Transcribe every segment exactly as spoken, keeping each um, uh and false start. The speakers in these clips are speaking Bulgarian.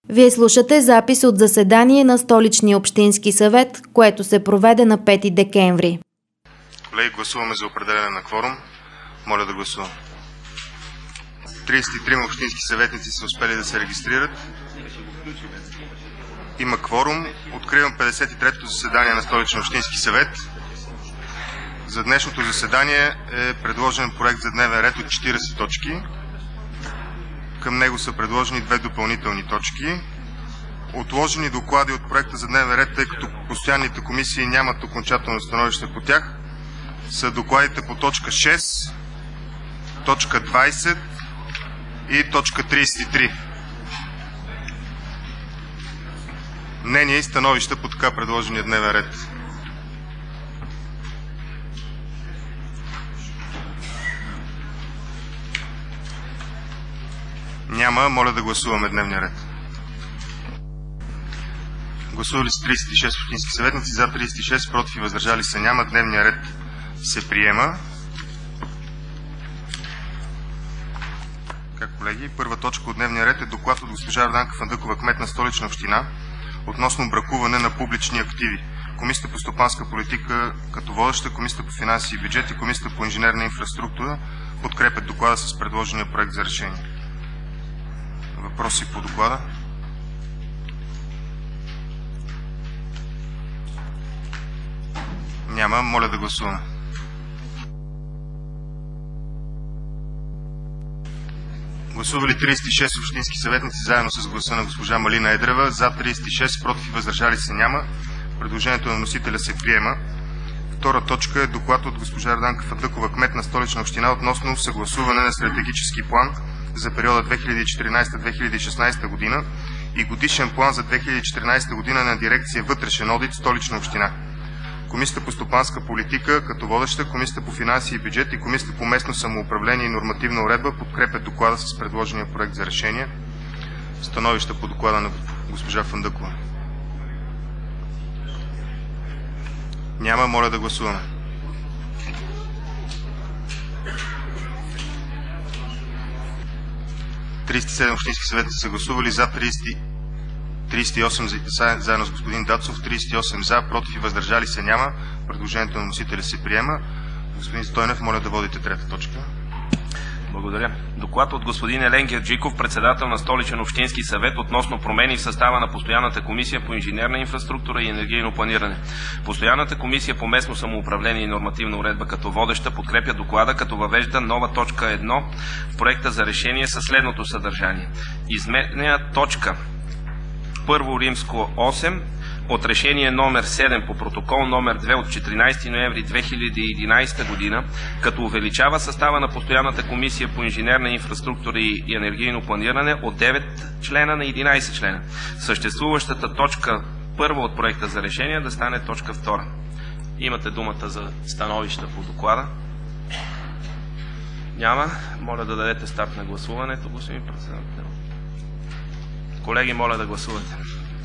Вие слушате запис от заседание на Столичния общински съвет, което се проведе на пети декември. Колеги, гласуваме за определяне на кворум. Моля да гласувам. тридесет и трима общински съветници са успели да се регистрират. Има кворум. Откривам петдесет и третото заседание на Столичния общински съвет. За днешното заседание е предложен проект за дневен ред от четиридесет точки. Към него са предложени две допълнителни точки. Отложени доклади от проекта за дневен ред, тъй като постоянните комисии нямат окончателно становище по тях, са докладите по точка шест, точка двадесет и точка тридесет и три. Мнения и становища по така предложения дневен ред. Няма. Моля да гласуваме дневния ред. Гласували са тридесет и шест общински съветници, за тридесет и шест, против и въздържали се няма. Дневния ред се приема. Как, колеги, първа точка от дневния ред е доклад от госпожа Йорданка Фандъкова, кмет на Столична община, относно бракуване на публични активи. Комисията по стопанска политика като водеща, Комисията по финанси и бюджет и Комисията по инженерна инфраструктура подкрепят доклада с предложения проект за решение. Въпроси по доклада? Няма. Моля да гласуваме. Гласували тридесет и шест общински съветници, заедно с гласа на госпожа Малина Едрева, за тридесет и шест, против и въздържали се няма. Предложението на носителя се приема. Втора точка е доклад от госпожа Йорданка Фандъкова, кмет на Столична община, относно съгласуване на стратегически план за периода две хиляди и четиринадесета - две хиляди и шестнадесета година и годишен план за две хиляди и четиринадесета година на дирекция Вътрешен одит Столична община. Комисията по стопанска политика като водеща, Комисията по финанси и бюджет и Комисията по местно самоуправление и нормативна уредба подкрепят доклада с предложения проект за решение. Становища по доклада на госпожа Фандъкова? Няма. Моля да гласуваме. тридесет и седем общински съветници са гласували, за тридесет и осем, заедно с господин Дацов, тридесет и осем за, против и въздържали се няма. Предложението на носителя се приема. Господин Стойнев, моля да водите трета точка. Благодаря. Доклад от господин Елен Герджиков, председател на Столичен общински съвет, относно промени в състава на Постоянната комисия по инженерна инфраструктура и енергийно планиране. Постоянната комисия по местно самоуправление и нормативна уредба като водеща подкрепя доклада, като въвежда нова точка едно в проекта за решение със следното съдържание. Изменя точка първо римско осем от решение номер седем по протокол номер две от четиринадесети ноември две хиляди и единадесета година, като увеличава състава на Постоянната комисия по инженерна инфраструктура и енергийно планиране от девет члена на единадесет члена. Съществуващата точка първа от проекта за решение да стане точка втора. Имате думата за становища по доклада. Няма. Моля да дадете старт на гласуването, господин председател. Колеги, моля да гласувате.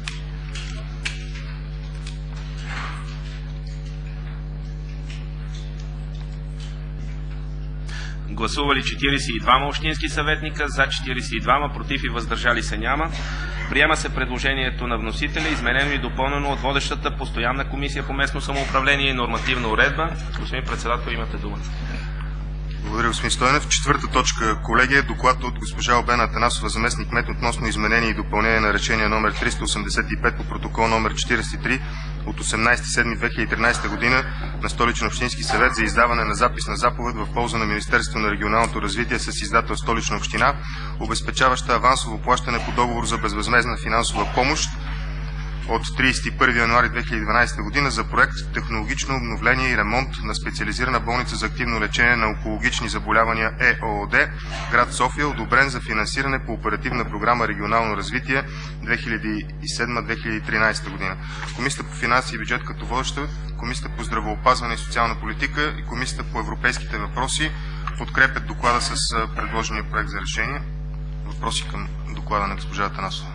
Гласували четиридесет и двама общински съветника, за четиридесет и двама, против и въздържали се няма. Приема се предложението на вносителя, изменено и допълнено от водещата Постоянна комисия по местно самоуправление и нормативна уредба. Господин председател, имате думата. Благодаря, господин Стойнев. Четвърта точка, колеги, е доклад от госпожа Албена Атанасова, заместник кмет, относно изменение и допълнение на решение номер триста осемдесет и пет по протокол номер четиридесет и три от осемнадесети юли две хиляди и тринадесета година на Столичен общински съвет за издаване на запис на заповед в полза на Министерството на регионалното развитие с издател Столична община, обезпечаваща авансово плащане по договор за безвъзмездна финансова помощ от тридесет и първи януари две хиляди и дванадесета година за проект технологично обновление и ремонт на специализирана болница за активно лечение на онкологични заболявания ЕООД, град София, одобрен за финансиране по оперативна програма Регионално развитие две хиляди и седма - две хиляди и тринадесета година. Комисията по финанси и бюджет като водеща, Комисията по здравеопазване и социална политика и Комисията по европейските въпроси подкрепят доклада с предложения проект за решение. Въпроси към доклада на госпожа Атанасова?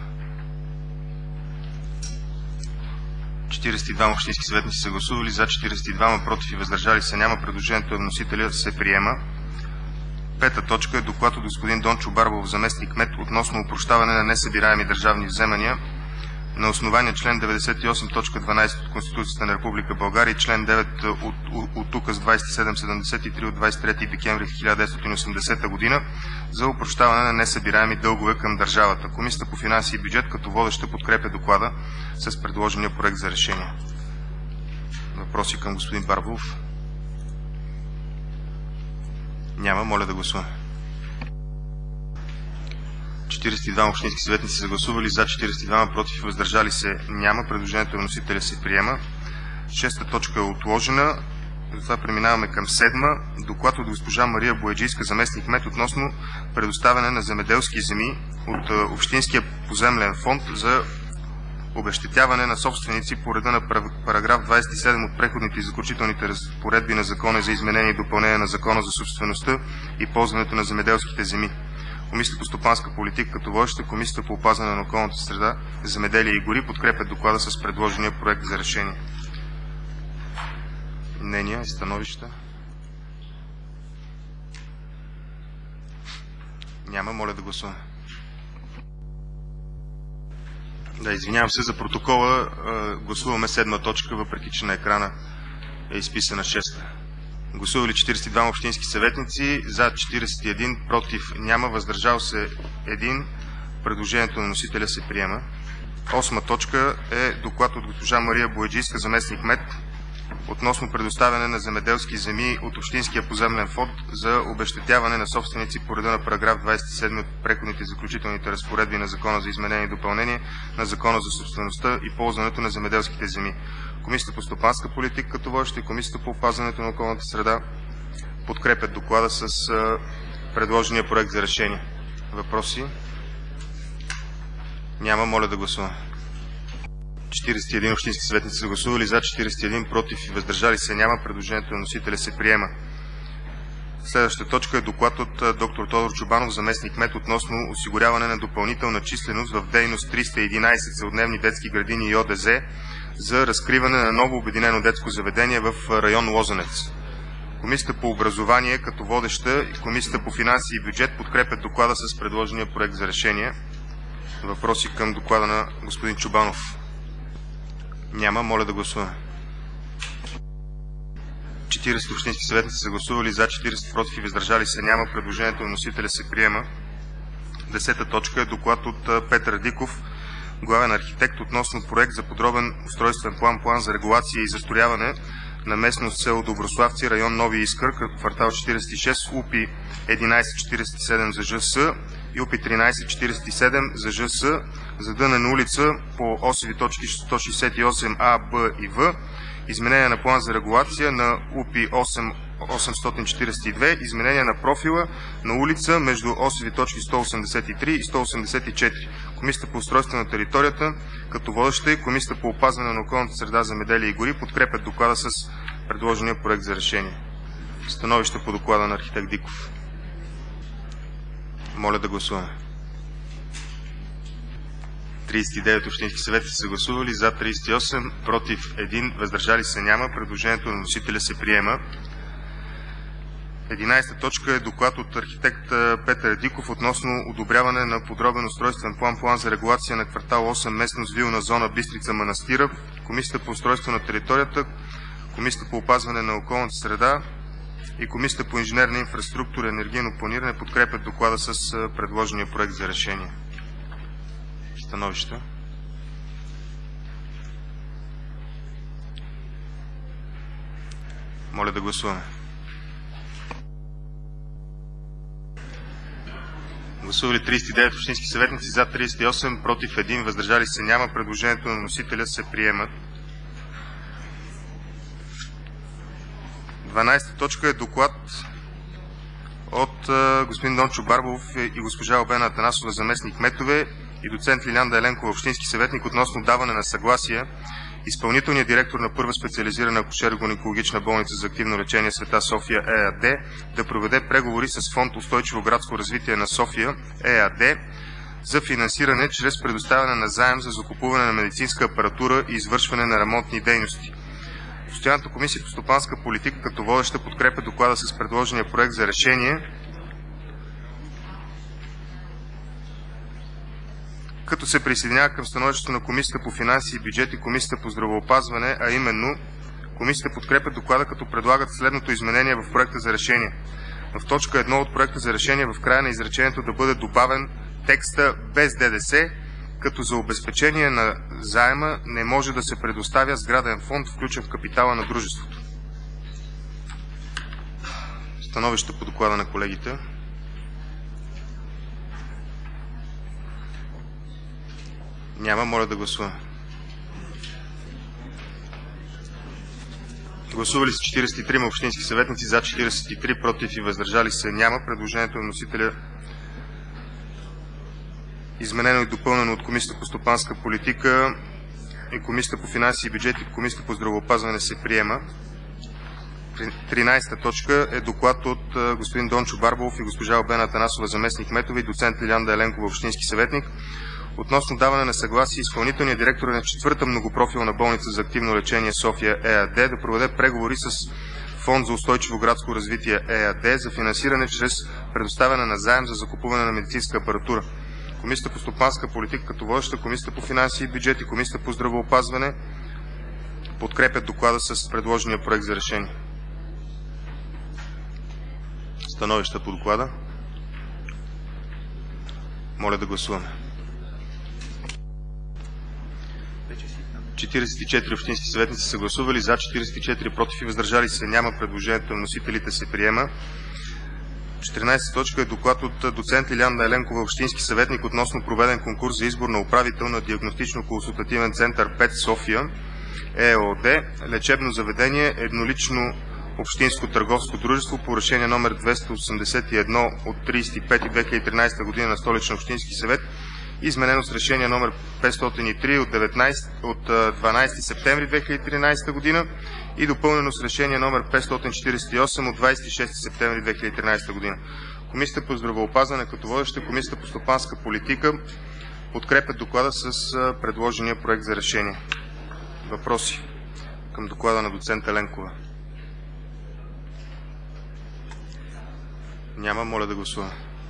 четиридесет и двама общински съветници са гласували, за четиридесет и двама, против и въздържали се няма. Предложението на вносителя се приема. Пета точка е доклад от господин Дончо Барбов, заместник-кмет, относно опрощаване на несъбираеми държавни вземания на основание член деветдесет и осем точка дванадесет от Конституцията на Република България и член девет от, от, от Указ двадесет и седем седемдесет и три от двадесет и трети декември хиляда деветстотин и осемдесета година за опрощаване на несъбираеми дългове към държавата. Комисията по финанси и бюджет като водеща подкрепя доклада с предложения проект за решение. Въпроси към господин Барбов? Няма. Моля да гласуваме. четиридесет и двама общински съветници са гласували за, четиридесет и двама против, въздържали се няма. Предложението на носителя се приема. Шеста точка е отложена. Затова преминаваме към седма. Доклад от госпожа Мария Бояджийска, заместник-кмет, относно предоставяне на земеделски земи от Общинския поземлен фонд за обезщетяване на собственици по реда на параграф двадесет и седем от Преходните и заключителните разпоредби на Закона за изменение и допълнение на Закона за собствеността и ползването на земеделските земи. Комисията по стопанска политика като водеща, Комисията по опазване на околната среда, земеделие и гори подкрепят доклада с предложения проект за решение. Мнения и становища? Няма. Моля да гласуваме. Да, извинявам се за протокола. Гласуваме седма точка, въпреки че на екрана е изписана шеста. Гласували четиридесет и двама общински съветници, за четиридесет и един, против няма, въздържал се един. Предложението на носителя се приема. Осма точка е доклад от госпожа Мария Бояджийска, заместник-кмет, относно предоставяне на земеделски земи от Общинския поземлен фонд за обезщетяване на собственици по реда на параграф двадесет и седем от Преходните и заключителните разпоредби на Закона за изменение и допълнение на Закона за собствеността и ползването на земеделските земи. Комисията по стопанска политика като водеща и Комисията по опазването на околната среда подкрепят доклада с предложения проект за решение. Въпроси? Няма. Моля да гласуваме. четиридесет и един общински съветници са гласували за, четиридесет и един против и въздържали се няма. Предложението на носителя се приема. Следващата точка е доклад от доктор Тодор Чобанов, заместник-кмет, относно осигуряване на допълнителна численост в дейност триста и единадесет целодневни детски градини и О Д З за разкриване на ново обединено детско заведение в район Лозенец. Комисията по образование като водеща и Комисията по финанси и бюджет подкрепят доклада с предложения проект за решение. Въпроси към доклада на господин Чобанов? Няма. Моля да гласуваме. четиридесет общински съветници са гласували за, четиридесет против и въздържали се няма. Предложението на носителя се приема. Десета точка е доклад от Петър Диков, главен архитект, относно проект за подробен устройствен план, план за регулация и застрояване на местност село Доброславци, район Нови Искър, квартал четиридесет и шест, У П И единадесет четиридесет и седем за Ж С и У П И тринадесет четиридесет и седем за Ж С, за дънена улица по осови точки сто шестдесет и осем А, Б и В, изменение на план за регулация на У П И осемстотин четиридесет и две, изменение на профила на улица между осови точки сто осемдесет и три и сто осемдесет и четири. Комисията по устройство на територията като водеща и Комисията по опазване на околната среда, земеделие и гори подкрепят доклада с предложения проект за решение. Становище по доклада на архитект Диков. Моля да гласуваме. тридесет и девет общински съвети са гласували за, тридесет и осем, против един, въздържали се няма. Предложението на носителя се приема. единадесета точка е доклад от архитект Петър Диков относно одобряване на подробен устройствен план, план за регулация на квартал осем, местност вилна зона Бистрица Манастира. Комисията по устройство на територията, Комисията по опазване на околната среда и Комисията по инженерна инфраструктура и енергийно планиране подкрепят доклада с предложения проект за решение. Становища? Моля да гласуваме. Гласували тридесет и девет общински съветници, за тридесет и осем, против един, въздържали се няма. Предложението на носителя се приема. дванадесета точка е доклад от господин Дончо Барбов и госпожа Албена Атанасова, заместник-кметове, и доцент Лиляна Еленкова, общински съветник, относно даване на съгласие изпълнителният директор на първа специализирана акушеро-гинекологична болница за активно лечение Света София ЕАД да проведе преговори с Фонд Устойчиво градско развитие на София ЕАД за финансиране чрез предоставяне на заем за закупуване на медицинска апаратура и извършване на ремонтни дейности. Постоянната комисия по стопанска политика като водеща подкрепя доклада с предложения проект за решение. като се присъединява към становището на Комисията по финанси и бюджет и Комисията по здравеопазване, а именно Комисията подкрепя доклада, като предлагат следното изменение в проекта за решение. В точка едно от проекта за решение в края на изречението да бъде добавен текста без ДДС, като за обезпечение на заема не може да се предоставя сграден фонд, включен в капитала на дружеството. Становище по доклада на колегите. Няма. Моля да гласуваме. Гласували са четиридесет и трима общински съветници, за четиридесет и три, против и въздържали се няма. Предложението на носителя, изменено и допълнено от Комисията по стопанска политика и Комисията по финанси и бюджет и Комисията по здравеопазване, се приема. тринадесета точка е доклад от господин Дончо Барбалов и госпожа Албена Атанасова, заместник кметове, и доцент Лиляна Еленкова, общински съветник, относно даване на съгласие изпълнителния директор на четвърта многопрофилна болница за активно лечение София ЕАД да проведе преговори с Фонд за устойчиво градско развитие ЕАД за финансиране чрез предоставяне на заем за закупуване на медицинска апаратура. Комисията по стопанска политика като водеща, Комисията по финанси и бюджет и Комисията по здравеопазване подкрепят доклада с предложения проект за решение. Становища по доклада. Моля да гласуваме. четиридесет и четири общински съветници са гласували, за четиридесет и четири, против и въздържали се няма. Предложението на носителите се приема. четиринадесета точка е доклад от доцент Лиляна Еленкова, общински съветник, относно проведен конкурс за избор на управител на диагностично-консултативен център пет София ЕООД, лечебно заведение, еднолично общинско търговско дружество по решение номер двеста осемдесет и едно от тридесет и пети две хиляди и тринадесета година на Столичен общински съвет, изменено с решение номер петстотин и три от, от дванадесети септември две хиляди и тринадесета година и допълнено с решение номер петстотин четиридесет и осем от двадесет и шести септември две хиляди и тринадесета година. Комисията по здравеопазване като водеща, Комисията по стопанска политика подкрепят доклада с предложения проект за решение. Въпроси към доклада на доцент Еленкова? Няма. Моля да гласуваме.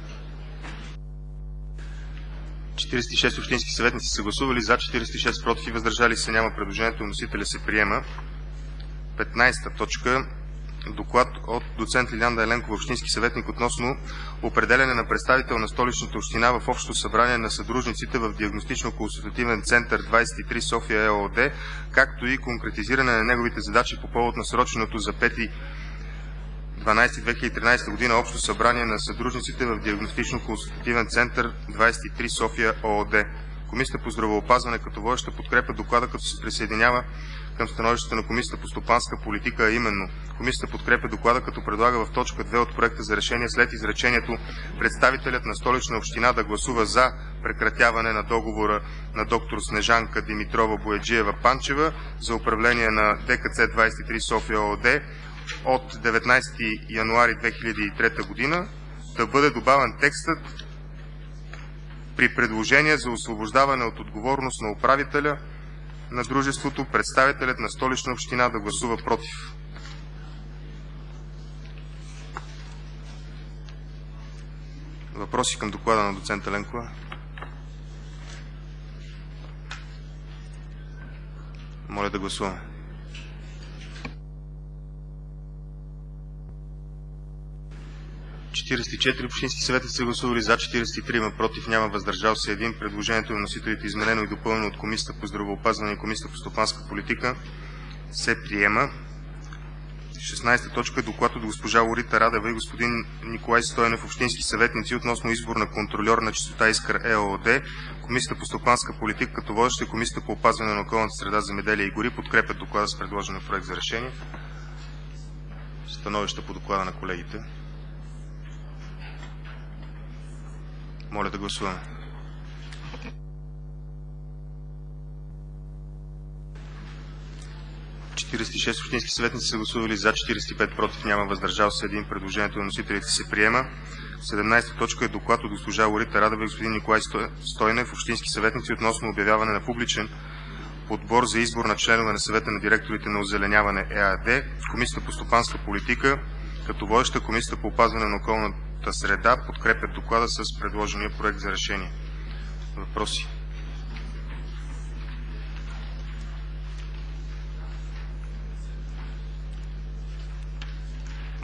четиридесет и шест общински съветници са гласували, за четиридесет и шест, против и въздържали се няма. Предложението на носителя се приема. петнадесета точка. Доклад от доцент Лиляна Еленкова, общински съветник, относно определяне на представител на Столичната община в Общото събрание на съдружниците в диагностично-консултативен център двадесет и три София ЕООД, както и конкретизиране на неговите задачи по повод насроченото за пети дванадесети две хиляди и тринадесета година Общо събрание на съдружниците в диагностично-консултативен център двадесет и три София ООД. Комисията по здравеопазване като водеща подкрепа доклада, като се присъединява към становището на Комисията по стопанска политика, а именно Комисията подкрепя доклада, като предлага в точка две от проекта за решение след изречението представителят на Столична община да гласува за прекратяване на договора на доктор Снежанка Димитрова Бояджиева-Панчева за управление на ДКЦ двадесет и три София ООД от деветнадесети януари две хиляди и трета година да бъде добавен текстът при предложение за освобождаване от отговорност на управителя на дружеството, представителят на Столична община да гласува против. Въпроси към доклада на доцент Еленкова? Моля да гласуваме. четиридесет и четири общински съветници са гласували, за четиридесет и три, против няма, въздържал се един. Предложението на носителите, изменено и допълнено от Комисията по здравеопазване и Комисията по стопанска политика, се приема. шестнадесета точка е доклад от госпожа Лорита Радева и господин Николай Стойнев, общински съветници, относно избор на контрольор на чистота Искър ЕООД. Комисията по стопанска политика като водеща, Комисията по опазване на околната среда, земеделие и гори подкрепят доклада с предложения проект за решение. Становища по доклада на колегите. Моля да гласуваме. четиридесет и шест общински съветници са гласували, за четиридесет и пет, против няма, въздържал се един. Предложението на носителите се приема. седемнадесета точка е доклад от госпожа Лорита Радева и господин Николай Стойнев, общински съветници, относно обявяване на публичен подбор за избор на членове на съвета на директорите на Озеленяване ЕАД. Комисията по стопанска политика като водеща, Комисията по опазване на околната среда подкрепят доклада с предложения проект за решение. Въпроси?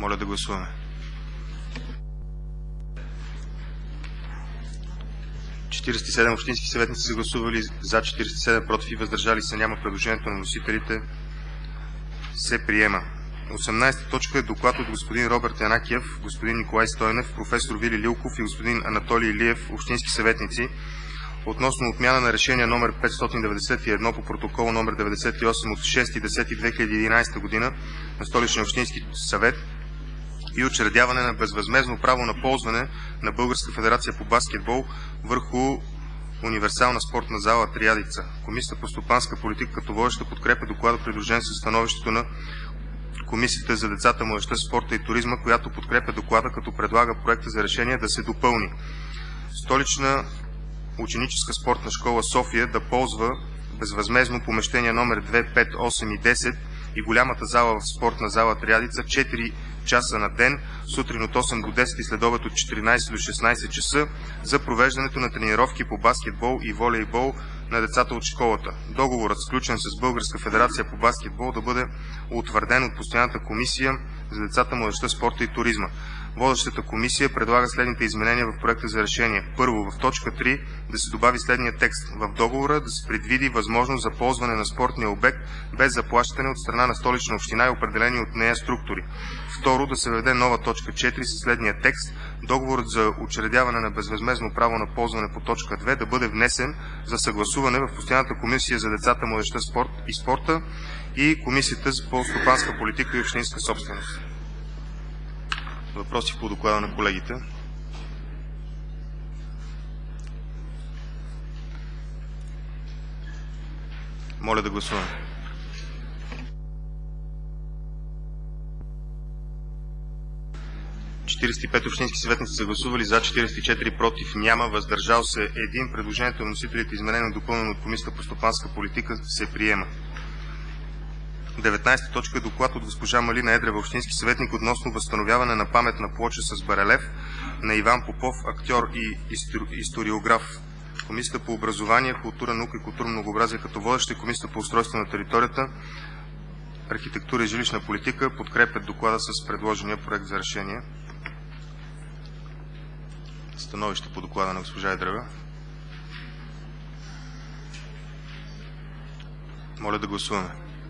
Моля да гласуваме. четиридесет и седем общински съветници са гласували за, четиридесет и седем против и въздържали се няма. Предложението на вносителите се приема. осемнадесета точка е доклад от господин Роберт Янакиев, господин Николай Стойнев, професор Вили Лилков и господин Анатолий Илиев, общински съветници, относно отмяна на решение номер петстотин деветдесет и едно по протокол номер деветдесет и осем от шести октомври две хиляди и единадесета година на Столичния общински съвет и учредяване на безвъзмездно право на ползване на Българска федерация по баскетбол върху универсална спортна зала Триадица. Комисията по стопанска политика като водеща подкрепя доклада, придружен със становището на Комисията за децата, младежта, спорта и туризма, която подкрепя доклада, като предлага проекта за решение да се допълни. Столична ученическа спортна школа София да ползва безвъзмездно помещение номер две, пет, осем и десет и голямата зала в спортна зала Триадица четири часа на ден, сутрин от осем до десет и следобед от четиринадесет до шестнадесет часа за провеждането на тренировки по баскетбол и волейбол на децата от школата. Договорът, сключен с Българска федерация по баскетбол, да бъде утвърден от Постоянната комисия за децата, младежта, спорта и туризма. Водещата комисия предлага следните изменения в проекта за решение. Първо, в точка три да се добави следния текст. В договора да се предвиди възможност за ползване на спортния обект без заплащане от страна на Столична община и определени от нея структури. Второ, да се въведе нова точка четири със следния текст. Договорът за учредяване на безвъзмездно право на ползване по точка две да бъде внесен за съгласуване в Постоянната комисия за децата, младежта, спорт и спорта и Комисията по стопанска политика и общинска собственост. Въпроси по доклада на колегите? Моля да гласуваме. четиридесет и пет общински съветници са гласували за, четиридесет и четири против, няма, въздържал се един. Предложението на вносителите, изменено и допълнено от Комисията по стопанска политика, се приема. деветнадесета точка е доклад от госпожа Малина Едрева, общински съветник, относно възстановяване на паметна плоча с барелев на Иван Попов, актьор и историограф. Комисията по образование, култура, наука и културно многообразие като водеща и Комисията по устройство на територията, архитектура и жилищна политика подкрепят доклада с предложения проект за решение. Становище по доклада на госпожа Едрева. Моля да гласуваме.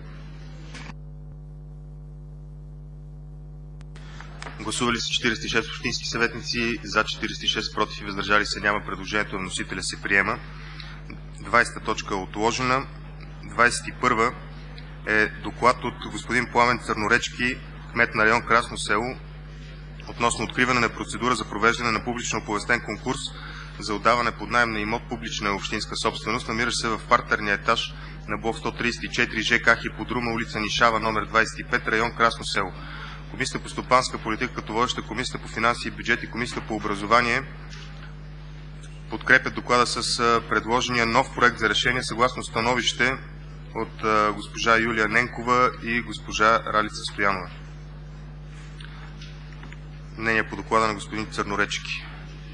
Гласували са четиридесет и шест общински съветници, за четиридесет и шест против и въздържали се няма. Предложението на вносителя се приема. двадесета точка е отложена. двадесет и първа е доклад от господин Пламен Църноречки, кмет на район Красно село, относно откриване на процедура за провеждане на публично оповестен конкурс за отдаване под наем на имот публична общинска собственост, намиращ се в партерния етаж на блок сто тридесет и четири, ЖК Хиподрума, улица Нишава, номер двадесет и пет, район Красно село. Комисията по стопанска политика като водеща, Комисията по финанси и бюджет и Комисията по образование подкрепят доклада с предложения нов проект за решение съгласно становище от госпожа Юлия Ненкова и госпожа Ралица Стоянова. Мнение по доклада на господин Църноречки.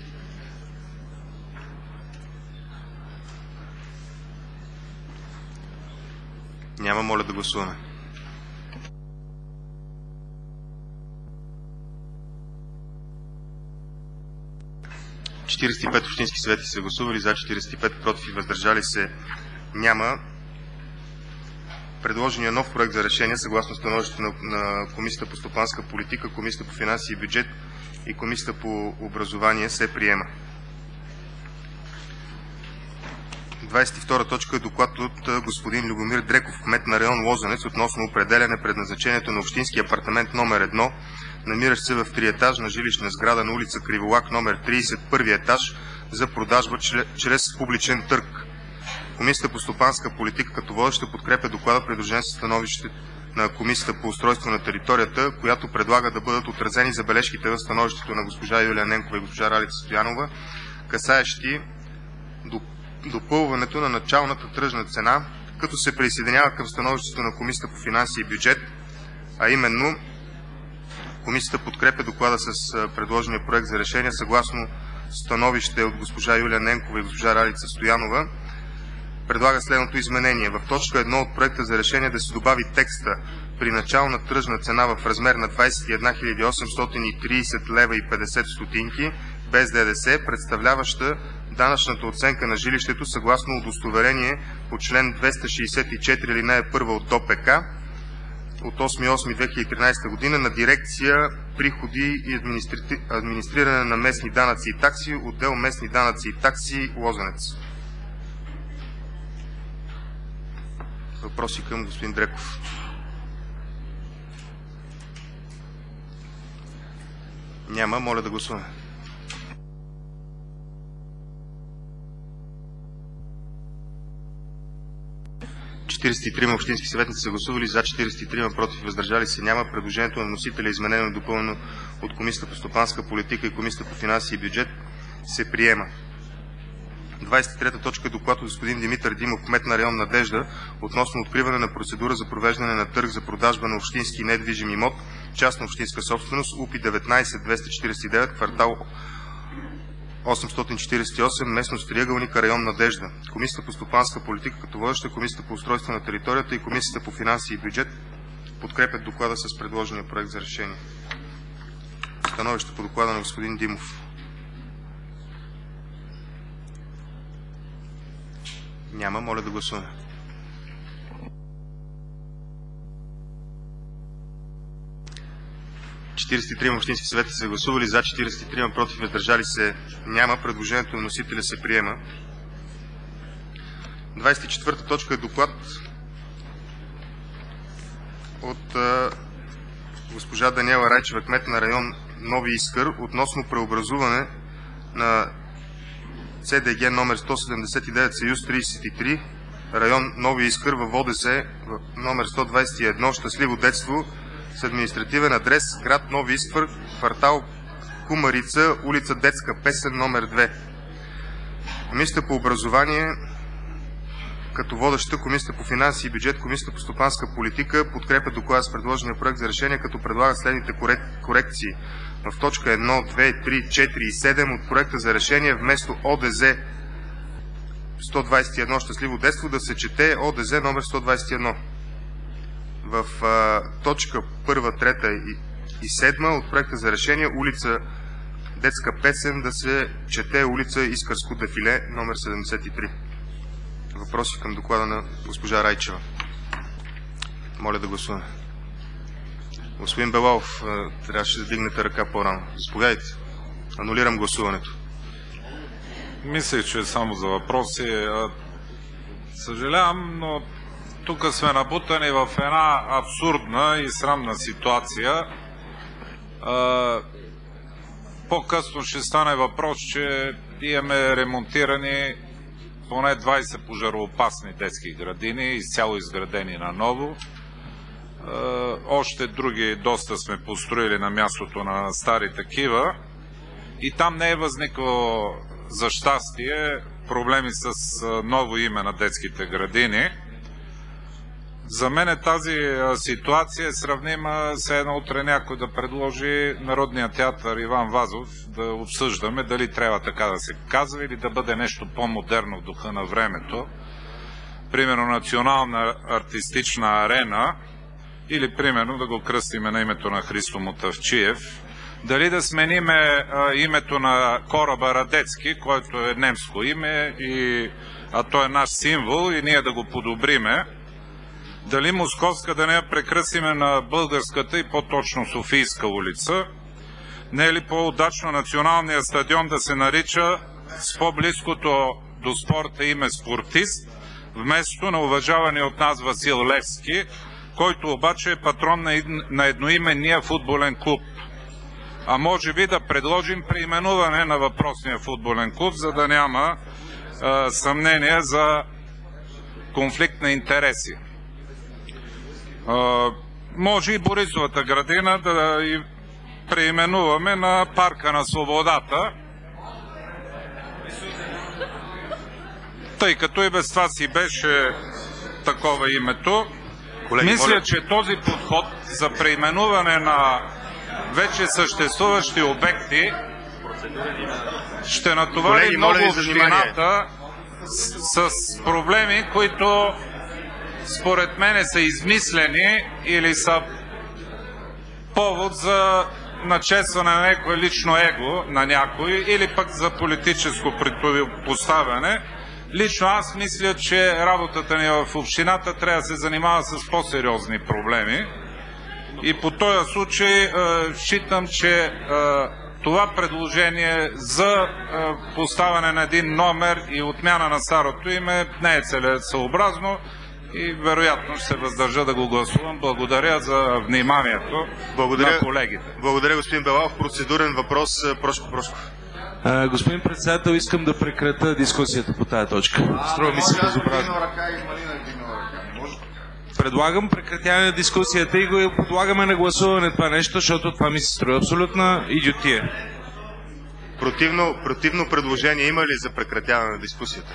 Няма. Моля да гласуваме. четиридесет и пет общински съвети са гласували за, четиридесет и пет против и въздържали се няма. Предложения нов проект за решение, съгласно становището на, на Комисията по стопанска политика, Комисията по финанси и бюджет и Комисията по образование, се приема. двадесет и втора точка е доклад от господин Любомир Дреков, кмет на район Лозенец, относно определяне предназначението на общински апартамент номер едно, намиращ се в триетажна жилищна сграда на улица Криволак, номер тридесет, първи етаж, за продажба чрез публичен търг. Комисията по стопанска политика като водеща подкрепя доклада, придружен със становище на Комисията по устройство на територията, която предлага да бъдат отразени забележките в становището на госпожа Юлия Ненкова и госпожа Ралица Стоянова, касаещи допълването на началната тръжна цена, като се присъединява към становището на Комисията по финанси и бюджет, а именно Комисията подкрепя доклада с предложения проект за решение съгласно становище от госпожа Юлия Ненкова и госпожа Ралица Стоянова. Предлага следното изменение. В точка едно от проекта за решение да се добави текста при начална тръжна цена в размер на двадесет и една хиляди осемстотин и тридесет лева и петдесет стотинки без ДДС, представляваща данъчната оценка на жилището съгласно удостоверение по член двеста шейсет и четири алинея първа от О П К от осми август две хиляди и тринадесета година на дирекция приходи и администри... администриране на местни данъци и такси, отдел местни данъци и такси, Лозенец. Въпроси към господин Дреков. Няма. Моля да гласуваме. четиридесет и трима общински съветници са гласували за, четиридесет и трима против, въздържали се няма. Предложението на вносителя, изменено и допълнено от Комисията по стопанска политика и Комисията по финанси и бюджет, се приема. двадесет и трета точка. Доклад от господин Димитър Димов, кмет на район Надежда, относно откриване на процедура за провеждане на търг за продажба на общински недвижим имот, частна общинска собственост, У П И деветнадесет двеста четиридесет и девет, квартал осемстотин четиридесет и осем, местност Триъгълника, район Надежда. Комисията по стопанска политика като водеща, Комисията по устройство на територията и Комисията по финанси и бюджет подкрепят доклада с предложения проект за решение. Становище по доклада на господин Димов. Няма. Моля да гласуваме. четиридесет и трима общински съвети са гласували за, четиридесет и трима против, въздържали се няма. Предложението на носителя се приема. двадесет и четвърта точка е доклад от а, госпожа Даниела Райчева, кмет на район Нови Искър, относно преобразуване на С Д Г номер сто седемдесет и девет Съюз тридесет и три, район Нови Искър в О Д С номер сто двадесет и едно Щастливо детство с административен адрес град Нови Искър, квартал Кумарица, улица Детска песен номер две. Комисията по образование като водеща, Комисията по финанси и бюджет, Комисията по стопанска политика подкрепя доклада с предложения проект за решение, като предлага следните корек... корекции. В точка едно, две, три, четири и седем от проекта за решение вместо О Д З сто двадесет и едно Щастливо детство да се чете О Д З номер сто двадесет и едно. В а, точка първа, трета и, и седма от проекта за решение улица Детска песен да се чете улица Искърско дефиле номер седемдесет и три. Въпроси към доклада на госпожа Райчева. Моля да гласуваме. Господин Белалов, трябваше да дигнете ръка по-рано. Заповядайте. Анулирам гласуването. Мислех, че е само за въпроси. Съжалявам, но тук сме набутани в една абсурдна и срамна ситуация. По-късно ще стане въпрос, че имаме ремонтирани поне двадесет пожароопасни детски градини, изцяло изградени наново. Още други доста сме построили на мястото на стари такива. И там не е възниквало, за щастие, проблеми с ново име на детските градини. За мен тази ситуация е сравнима с едно утре някой да предложи Народния театър Иван Вазов да обсъждаме дали трябва така да се казва или да бъде нещо по-модерно в духа на времето. Примерно Национална артистична арена или примерно да го кръстиме на името на Христо Мотавчиев. Дали да смениме а, името на кораба Радецки, който е немско име, и, а той е наш символ и ние да го подобриме. Дали Московска да не я прекръсиме на Българската и по-точно Софийска улица. Не е ли по-удачно националният стадион да се нарича с по-близкото до спорта име Спортист, вместо на уважавания от нас Васил Левски, който обаче е патрон на едноименния футболен клуб. А може би да предложим преименуване на въпросния футболен клуб, за да няма а, съмнение за конфликт на интереси. А, може и Борисовата градина да и преименуваме на Парка на свободата, тъй като и без това си беше такова името. Колеги, мисля, моля, че този подход за преименуване на вече съществуващи обекти ще натовари Колеги, много общината с, с проблеми, които според мене са измислени или са повод за начесване на някое лично его на някой или пък за политическо предпоставяне. Лично аз мисля, че работата ни в общината трябва да се занимава с по-сериозни проблеми и по този случай е, считам, че е, това предложение за е, поставяне на един номер и отмяна на старото име не е целесъобразно и вероятно ще се въздържа да го гласувам. Благодаря за вниманието Благодаря. на колегите. Благодаря, господин Белалов. Процедурен въпрос, Прошко Прошков. А, господин председател, искам да прекратя дискусията по тази точка. Струва ми се безобразно. Предлагам прекратяване на дискусията и го подлагаме на гласуване това нещо, защото това ми се струва абсолютна идиотия. Противно, противно предложение има ли за прекратяване на дискусията?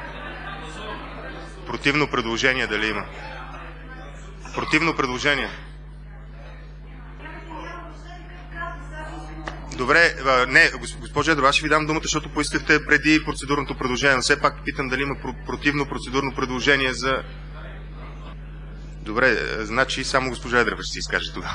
Противно предложение дали има? Противно предложение? Добре, не, госпожа Едрова, аз ще ви дам думата, защото поискахте преди процедурното предложение, но все пак питам дали има противно процедурно предложение за... Добре, значи само госпожа Едрова ще си изкаже тогава.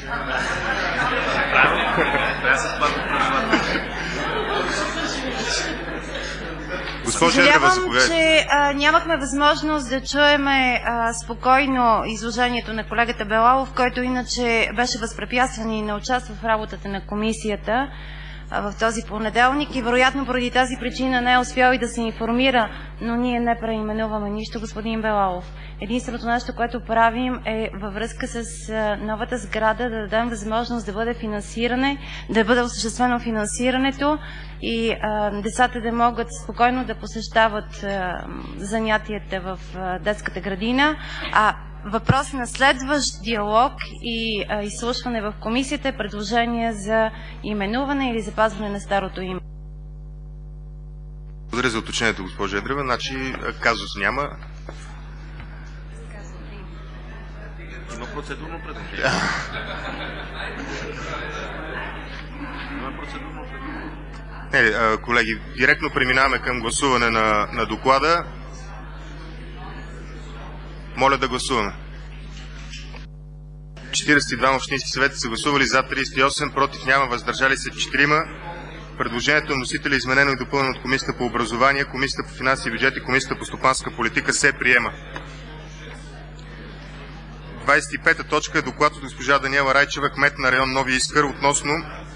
Съжалявам, че а, нямахме възможност да чуем а, спокойно изложението на колегата Белалов, който иначе беше възпрепятстван и не участва в работата на комисията а, в този понеделник и вероятно поради тази причина не е успял и да се информира, но ние не преименуваме нищо, господин Белалов. Единственото нещо, което правим е във връзка с а, новата сграда да дадем възможност да бъде финансиране, да бъде осъществено финансирането и а, децата да могат спокойно да посещават а, занятията в а, детската градина. А въпрос на следващ диалог и а, изслушване в комисията е предложение за именуване или запазване на старото име. Благодаря за уточнението, госпожа Едрева. Значи казус няма. Има процедурно предложение. Има процедурно предложение. Не, колеги, директно преминаваме към гласуване на, на доклада. Моля да гласуваме. четиридесет и два общински съвети са гласували за тридесет и осем, против няма, въздържали се четирима. Предложението на носителя, изменено и допълнено от Комисията по образование, Комисията по финанси и бюджет и Комисията по стопанска политика, се приема. двадесет и пета точка е доклад от госпожа Даниела Райчева, кмет на район Нови Искър, относно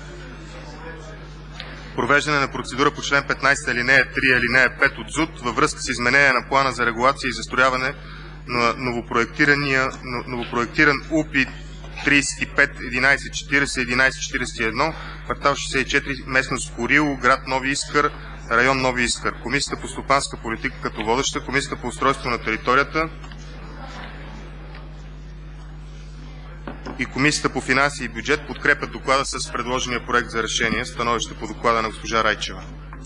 провеждане на процедура по член петнадесет, алинея три, алинея пет от ЗУТ във връзка с изменение на плана за регулация и застрояване на новопроектиран УПИ тридесет и пет единадесет четиридесет единадесет четиридесет и едно, квартал шестдесет и четири, местност Корило, град Нови Искър, район Нови Искър. Комисията по стопанска политика като водеща, Комисията по устройство на територията и Комисията по финанси и бюджет подкрепят доклада с предложения проект за решение. Становище по доклада на госпожа Райчева.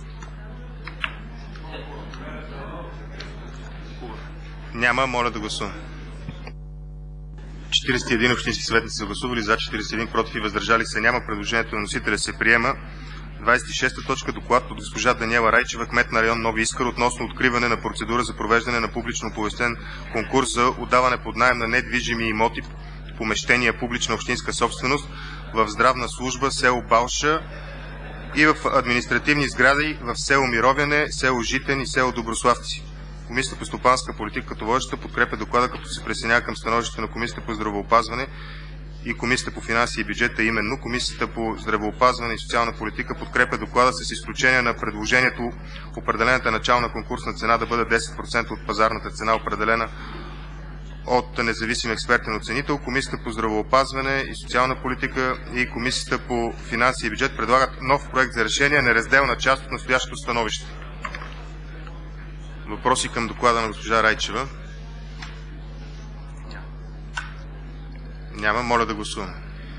Няма. Моля да гласуваме. четиридесет и един общински съветници са гласували за, четиридесет и един против и въздържали се няма. Предложението на носителя се приема. двадесет и шеста точка доклад от госпожа Даниела Райчева, кмет на район Нови Искър, относно откриване на процедура за провеждане на публично оповестен конкурс за отдаване под наем на недвижими имоти, помещения публична общинска собственост в здравна служба село Балша и в административни сгради в село Мировяне, село Житен и село Доброславци. Комисията по стопанска политика като водеща подкрепя доклада, като се присъединява към становището на Комисията по здравеопазване и Комисията по финанси и бюджета, именно Комисията по здравеопазване и социална политика подкрепя доклада с изключение на предложението определената начална конкурсна цена да бъде десет процента от пазарната цена, определена от независим експертен оценител. Комисията по здравеопазване и социална политика и Комисията по финанси и бюджет предлагат нов проект за решение, неразделна част от настоящото становище. Въпроси към доклада на госпожа Райчева? Няма. Моля да гласуваме.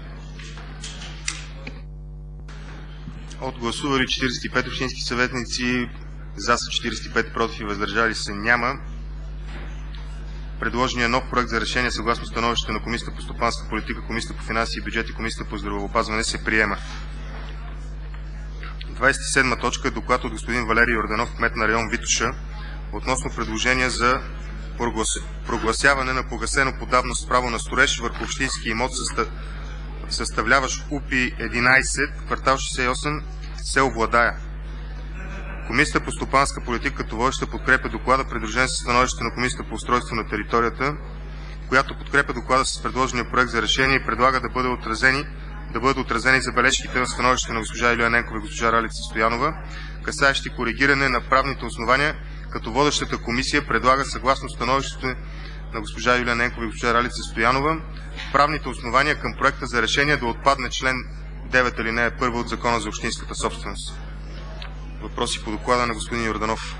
От гласували четиридесет и пет общински съветници, за са четиридесет и пет, против и въздържали се няма. Предложения нов проект за решение съгласно становището на Комисията по стопанска политика, Комисията по финанси и бюджет и Комисията по здравеопазване се приема. двадесет и седма точка е доклад от господин Валерий Йорданов, кмет на район Витоша, относно предложение за прогласяване на погасено по давност право на строеж върху общински имот, съставляващ У П И единайсет, квартал шейсет и осем, село Владая. Комисията по стопанска политика като водеща подкрепя доклада, придружен със становище на Комисията по устройство на територията, която подкрепя доклада с предложения проект за решение и предлага да бъде отразени, да бъдат отразени забележките в становище на госпожа Илия Ненкова и госпожа Ралица Стоянова, касаещи коригиране на правните основания, като водещата комисия предлага съгласно становището на госпожа Илия Ненкова и госпожа Ралица Стоянова правните основания към проекта за решение да отпадне член девет алинея първа от Закона за общинската собственост. Въпроси по доклада на господин Йорданов.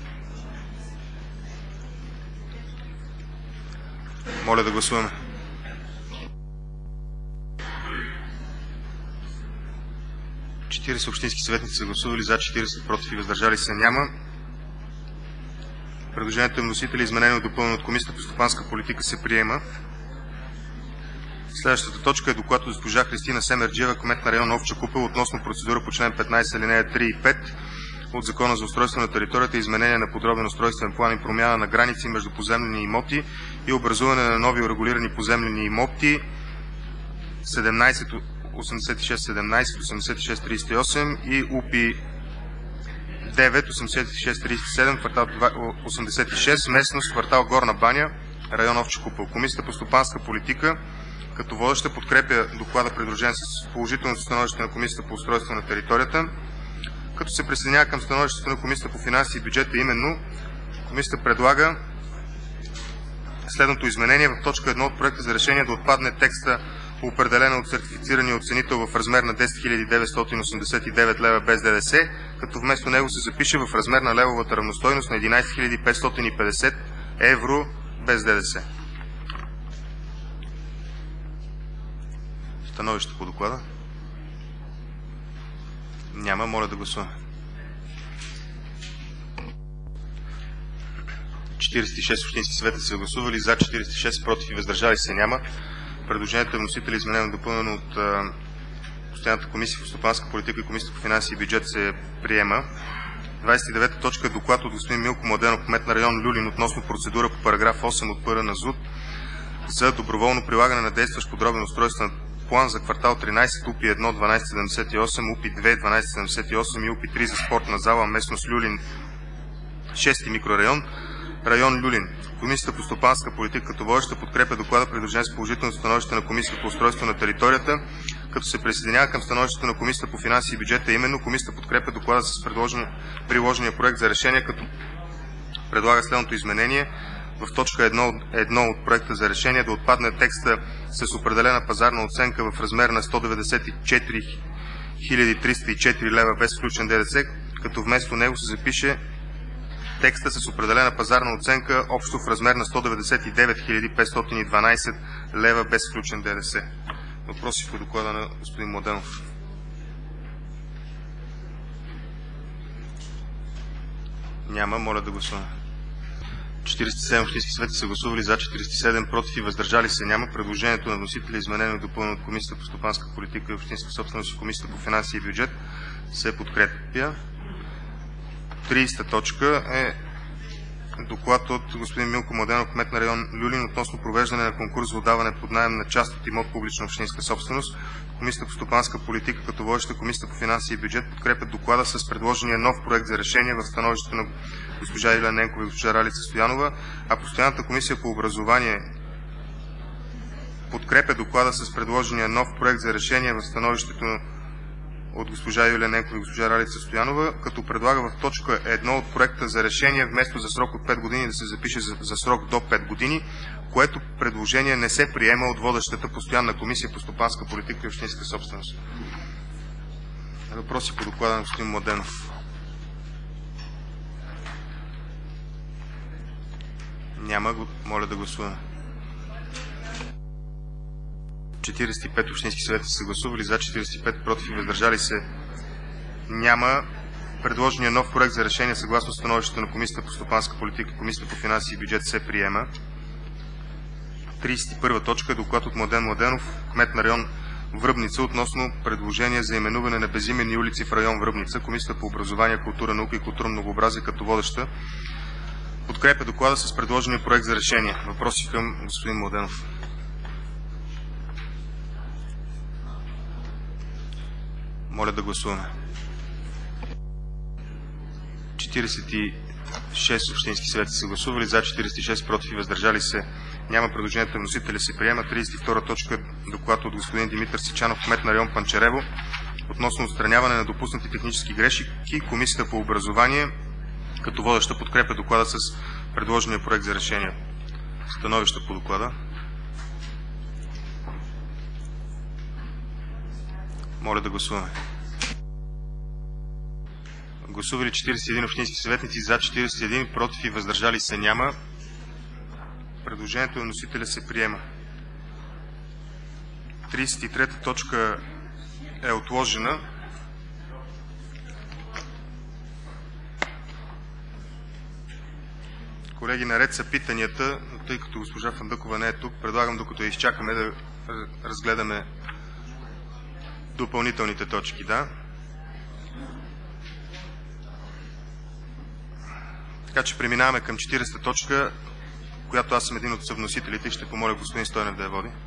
Моля да гласуваме. четирийсет общински съветници са гласували за, четирийсет против и въздържали се няма. Предложението на вносители, изменено и допълнено от Комисията по стопанска политика, се приема. Следващата точка е доклад от госпожа Христина Семерджиева, кмет на район Овча купел, относно процедура по член петнайсет алинея три и пет от Закона за устройство на територията, изменение на подробен устройствен план и промяна на граници между поземлени имоти и образуване на нови урегулирани поземлени имоти седемнайсет осемдесет и шест седемнайсет, осемдесет и шест трийсет и осем и У П И девет осемдесет и шест трийсет и седем, квартал осемдесет и шест, местност квартал Горна баня, район Овча купел. Комисията по стопанска политика като водеща подкрепя доклада, придружен с положителното становище на Комисията по устройство на територията, като се присъединява към становището на Комисията по финанси и бюджета. Именно Комисията предлага следното изменение: в точка едно от проекта за решение да отпадне текста определена от сертифицирания оценител в размер на десет хиляди деветстотин осемдесет и девет лева без Д Д С, като вместо него се запише в размер на левовата равностойност на единайсет хиляди петстотин и петдесет евро без Д Д С. Становище по доклада? Няма. Моля да гласуваме. четирийсет и шест общински съвета са гласували за, четирийсет и шест против и въздържали се няма. Предложението на вносители, изменено допълнено от а, Постоянната комисия по стопанска политика и Комисията по финанси и бюджет, се приема. двайсет и девета точка доклад от господин Милко Младенов, кмет на район Люлин, относно процедура по параграф осем от ПР на ЗУТ за доброволно прилагане на действащ подробен устройствен план за квартал тринайсет, У П И едно дванайсет седемдесет и осем, У П И две дванайсет седемдесет и осем и У П И три за спортна зала, местност Люлин, шести микрорайон, район Люлин. Комисията по стопанска политика като водеща подкрепя доклада, придружен с положително становище на Комисията по устройство на територията, като се присъединява към становището на Комисията по финанси и бюджета. Именно Комисията подкрепя доклада с приложения проект за решение, като предлага следното изменение: в точка едно от проекта за решение да отпадне текста с определена пазарна оценка в размер на сто деветдесет и четири хиляди триста и четири лева без включен Д Д С, като вместо него се запише текста с определена пазарна оценка общо в размер на сто деветдесет и девет хиляди петстотин и дванайсет лева без включен Д Д С. Въпроси по доклада на господин Младенов? Няма. Моля да гласуваме. четирийсет и седем общински съвети са гласували за, четирийсет и седем против и въздържали се няма. Предложението на вносителя, изменено и допълнено от Комисията по стопанска политика и общинска собственост и Комисията по финанси и бюджет, се подкрепя. трийсета точка е доклад от господин Милко Младенов, кмет на район Люлин, относно провеждане на конкурс за отдаване под наем на част от имот публична общинска собственост. Комисията по стопанска политика като водеща Комисията по финанси и бюджет подкрепят доклада с предложения нов проект за решение в становището на госпожа Илия Ненкова и госпожа Ралица Стоянова, а Постоянната комисия по образование подкрепя доклада с предложения нов проект за решение в становището от госпожа Юлия Ненкова и госпожа Ралица Стоянова, като предлага в точка едно от проекта за решение вместо за срок от пет години да се запише за, за срок до пет години, което предложение не се приема от водещата Постоянна комисия по стопанска политика и общинска собственост. Въпроси по доклада на господин Младенов? Няма. Моля да гласуваме. четирийсет и пет общински съвети са гласували за, четирийсет и пет против и въздържали се няма. Предложения нов проект за решение съгласно становището на Комисията по стопанска политика и Комисията по финанси и бюджет се приема. трийсет и първа точка е доклад от Младен Младенов, кмет на район Връбница, относно предложение за именуване на безименни улици в район Връбница. Комисията по образование, култура, наука и културно многообразие като водеща подкрепя доклада с предложения проект за решение. Въпроси към господин Младенов. Моля да гласуваме. четиридесет и шест общински съвети са гласували, за четиридесет и шест, против и въздържали се няма. Предложението на вносителя се приема. тридесет и втора точка, доклад от господин Димитър Сичанов, кмет на район Панчарево, относно отстраняване на допуснати технически грешки. Комисията по образование като водеща подкрепя доклада с предложения проект за решение. Становища по доклада. Моля да гласуваме. Гласували четиридесет и един общински съветници, за четиридесет и един, против и въздържали се няма. Предложението на носителя се приема. тридесет и трета точка е отложена. Колеги, наред са питанията, но тъй като госпожа Фандъкова не е тук, предлагам докато я изчакаме да разгледаме допълнителните точки. Да. Така че преминаваме към четиридесета точка, която аз съм един от съвносителите и ще помоля господин Стойнев да я води.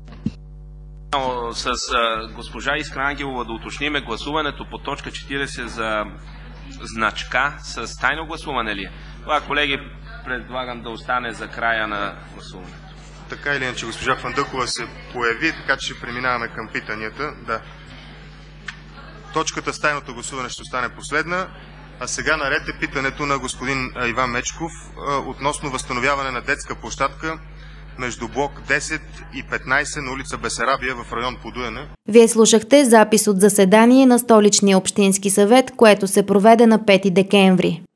С а, госпожа Искра Ангелова да уточниме гласуването по точка четиридесет за значка с тайно гласуване ли? Това, колеги, предлагам да остане за края на гласуването. Така или иначе госпожа Фандъкова се появи, така че преминаваме към питанията. Да. Точката с тайното гласуване ще остане последна. А сега наред е питането на господин Иван Мечков относно възстановяване на детска площадка между блок десет и петнайсет на улица Бесарабия в район Подуяне. Вие слушахте запис от заседание на Столичния общински съвет, което се проведе на пети декември.